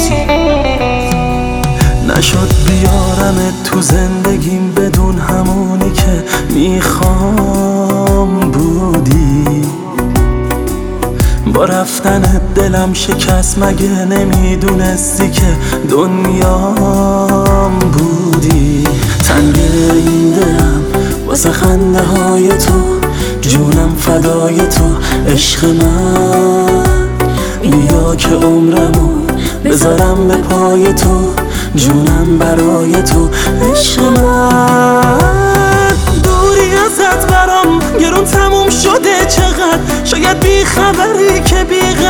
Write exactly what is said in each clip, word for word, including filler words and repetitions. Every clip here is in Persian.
نشد بیارمت تو زندگیم بدون همونی که میخوام بودی. با رفتن دلم شکست، مگه نمیدونستی که دنیام بودی. تنگ این دلم واسه خنده های تو، جونم فدای تو عشق من. بیا که عمرمو بذارم به پای تو، جونم برای تو عشق من. دوری ازت برام گرون تموم شده چقدر، شاید بی خبری که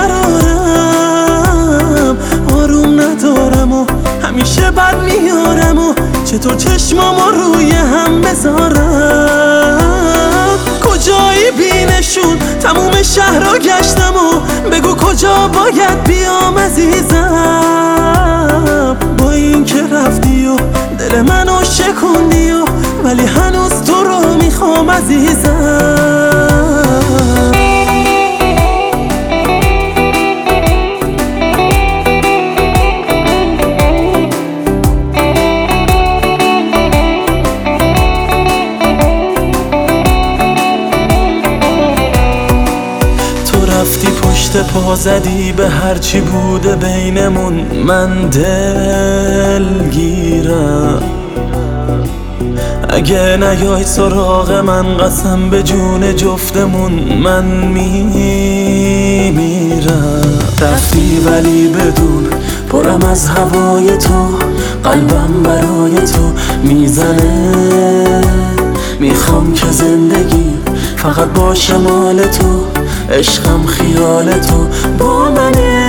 بیقرارم. آروم ندارم و همیشه بد میارم و چطور چشمامو روی هم بذارم. کجایی بینشون تموم شهر رو گشتم و بگو کجا باید بیام عزیزم. با این که رفتی و دل منو شکندی و ولی هنوز تو رو میخوام عزیزم. رفتی پشت پا زدی به هرچی بوده بینمون، من دلگیرم. اگه نیای سراغ من قسم به جون جفتمون من میمیرم. رفتی ولی بدون پرم از هوای تو، قلبم برای تو میزنه. میخوام که زندگی فقط باشه مال تو، عشقم خیال تو با منه.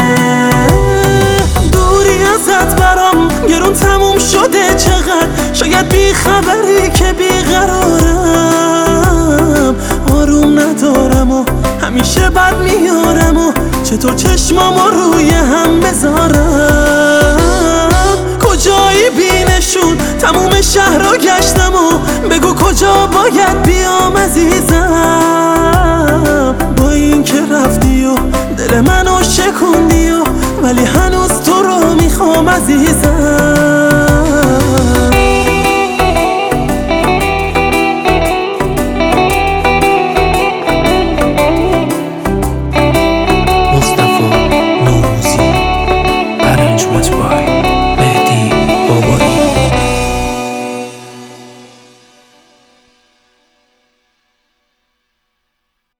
دوری ازت برام گرون تموم شده چقدر، شاید بی خبری که بیقرارم. آروم ندارم و همیشه بد میارم و چطور چشمامو روی هم بذارم. کجایی بینشون تموم شهر رو گشتم و بگو کجا باید بیام عزیز.